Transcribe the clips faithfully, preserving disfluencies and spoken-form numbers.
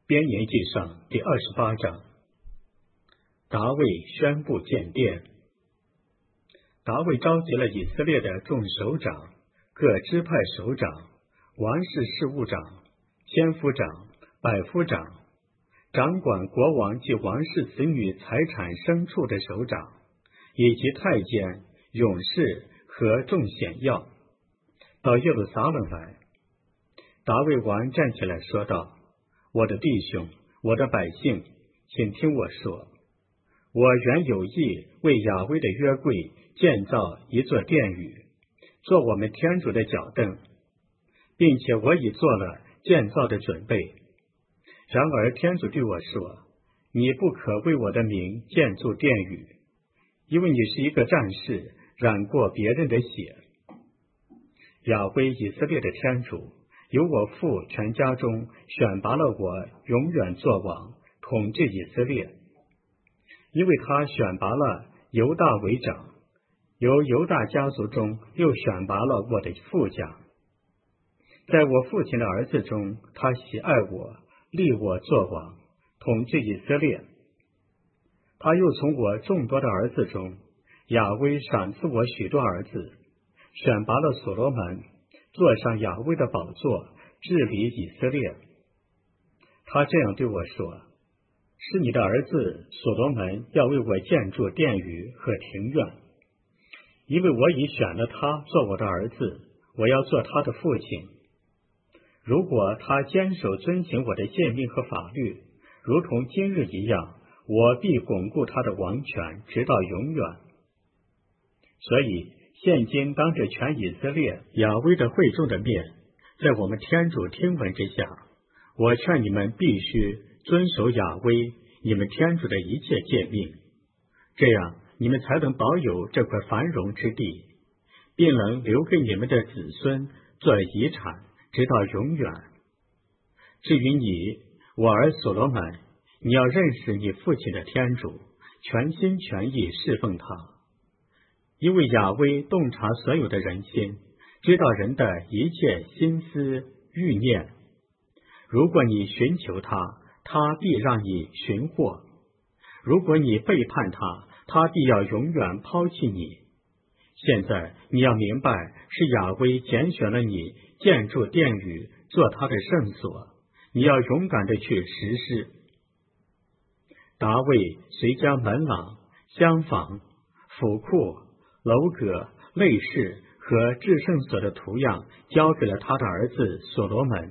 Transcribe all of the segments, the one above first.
编年记上第二十八章，达卫宣布建殿。达卫召集了以色列的众首长、各支派首长、王室事务长、千夫长、百夫长、掌管国王及王室子女财产牲畜的首长，以及太监、勇士和众显要，到耶路撒冷来。达卫王站起来说道：我的弟兄，我的百姓，请听我说，我原有意为雅威的约柜建造一座殿宇，做我们天主的脚凳，并且我已做了建造的准备。然而天主对我说，你不可为我的名建筑殿宇，因为你是一个战士，染过别人的血。雅威以色列的天主由我父全家中选拔了我永远作王，统治以色列，因为他选拔了犹大为长，由犹大家族中又选拔了我的父家。在我父亲的儿子中，他喜爱我，立我作王，统治以色列。他又从我众多的儿子中，雅威赏赐我许多儿子，选拔了所罗门坐上雅威的宝座，治理以色列。他这样对我说，是你的儿子所罗门要为我建筑殿宇和庭院，因为我已选了他做我的儿子，我要做他的父亲。如果他坚守遵行我的诫命和法律，如同今日一样，我必巩固他的王权，直到永远。所以现今当着全以色列雅威的会众的面，在我们天主听闻之下，我劝你们必须遵守雅威你们天主的一切诫命，这样你们才能保有这块繁荣之地，并能留给你们的子孙做遗产，直到永远。至于你，我儿所罗门，你要认识你父亲的天主，全心全意侍奉他，因为雅威洞察所有的人心，知道人的一切心思欲念。如果你寻求他，他必让你寻获；如果你背叛他，他必要永远抛弃你。现在你要明白，是雅威拣选了你建筑殿宇，做他的圣所，你要勇敢的去实施。达卫随将门廊、厢房、府库、楼阁、内室和至圣所的图样交给了他的儿子所罗门，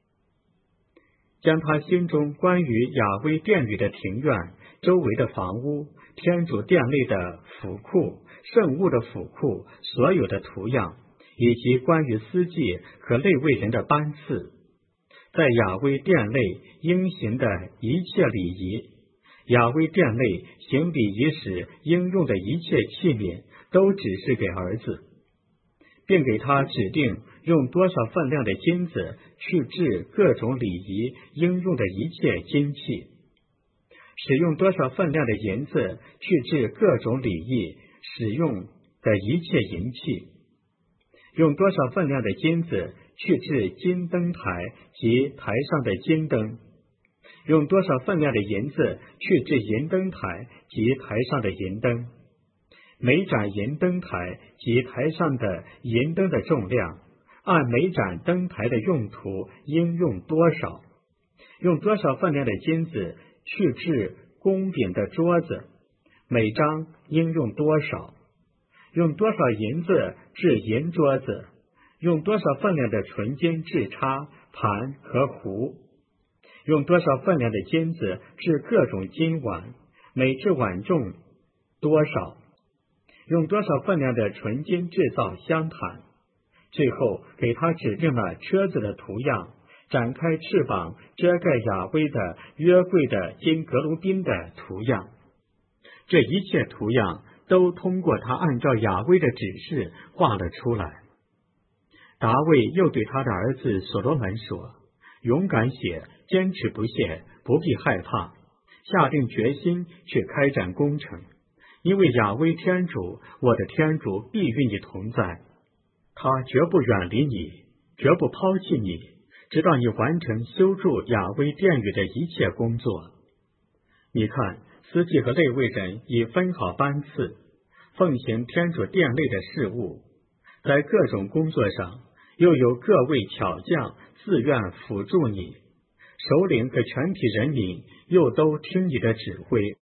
将他心中关于雅威殿宇的庭院、周围的房屋、天主殿内的府库、圣物的府库所有的图样，以及关于司祭和内卫人的班次，在雅威殿内应行的一切礼仪，雅威殿内行礼仪时应用的一切器皿，都指示给儿子，并给他指定用多少分量的金子去制各种礼仪应用的一切金器，使用多少分量的银子去制各种礼仪使用的一切银器，用多少分量的金子去制金灯台及台上的金灯，用多少分量的银子去制银灯台及台上的银灯，每盏银灯台及台上的银灯的重量，按每盏灯台的用途应用多少，用多少分量的金子去制供饼的桌子，每张应用多少，用多少银子制银桌子，用多少分量的纯金制叉、盘和壶，用多少分量的金子制各种金碗，每只碗重多少，用多少分量的纯金制造香坛。最后给他指定了车子的图样，展开翅膀遮盖雅威的约柜的金革卢宾的图样。这一切图样都通过他按照雅威的指示画了出来。达卫又对他的儿子所罗门说，勇敢些，坚持不懈，不必害怕，下定决心去开展工程，因为雅威天主，我的天主必与你同在，他绝不远离你，绝不抛弃你， 直到你完成修筑雅威殿宇的一切工作。你看，司祭和利未人已分好班次，奉行天主殿内的事务，在各种工作上又有各位巧匠自愿辅助你，首领和全体人民又都听你的指挥。